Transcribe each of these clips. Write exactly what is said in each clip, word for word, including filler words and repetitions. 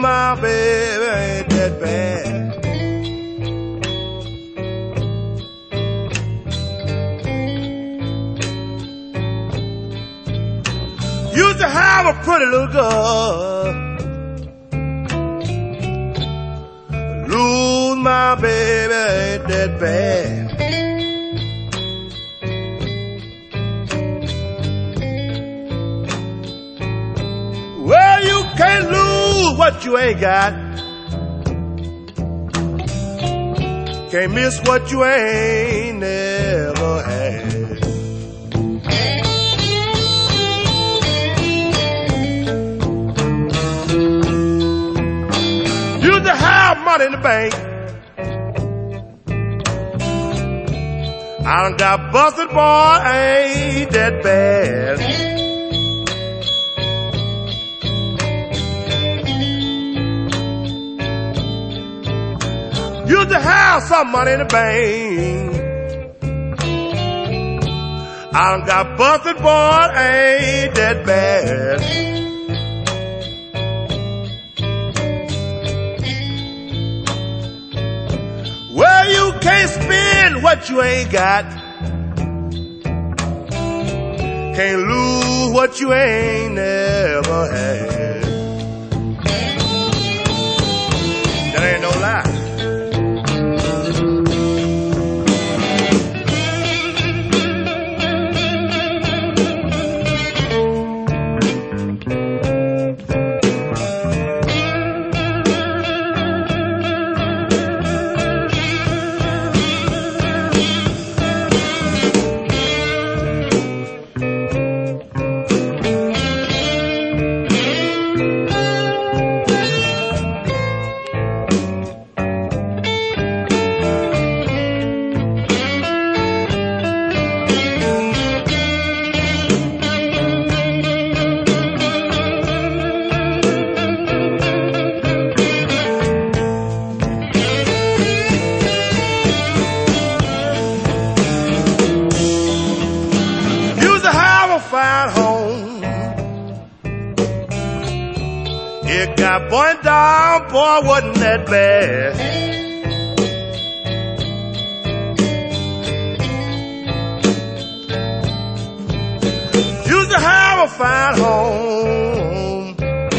my baby ain't that bad. Used to have a pretty little girl. Lose my baby ain't that bad. Well, you can't lose what you ain't got. Can't miss what you ain't never had. Used to have money in the bank. I done got busted, boy, ain't that bad. Used to have some money in the bank. I done got busted, boy, ain't that bad. Well, you can't spend what you ain't got. Can't lose what you ain't never had. That ain't no lie. Fine home. It got burnt down, boy, wasn't that bad. Used to have a fine home.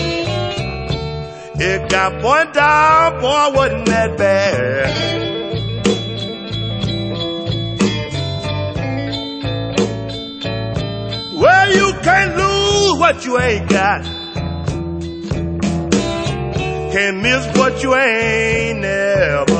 It got burnt down, boy, wasn't that bad. Well, you can't lose what you ain't got. Can't miss what you ain't never